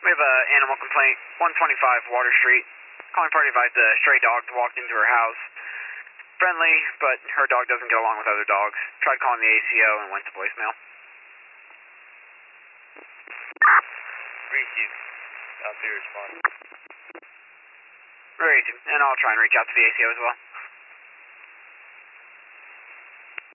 We have an animal complaint, 125 Water Street. Calling party advised a stray dog walked into her house. Friendly, but her dog doesn't get along with other dogs. Tried calling the ACO and went to voicemail. Receive. I'll be responding. Great, and I'll try and reach out to the ACO as well.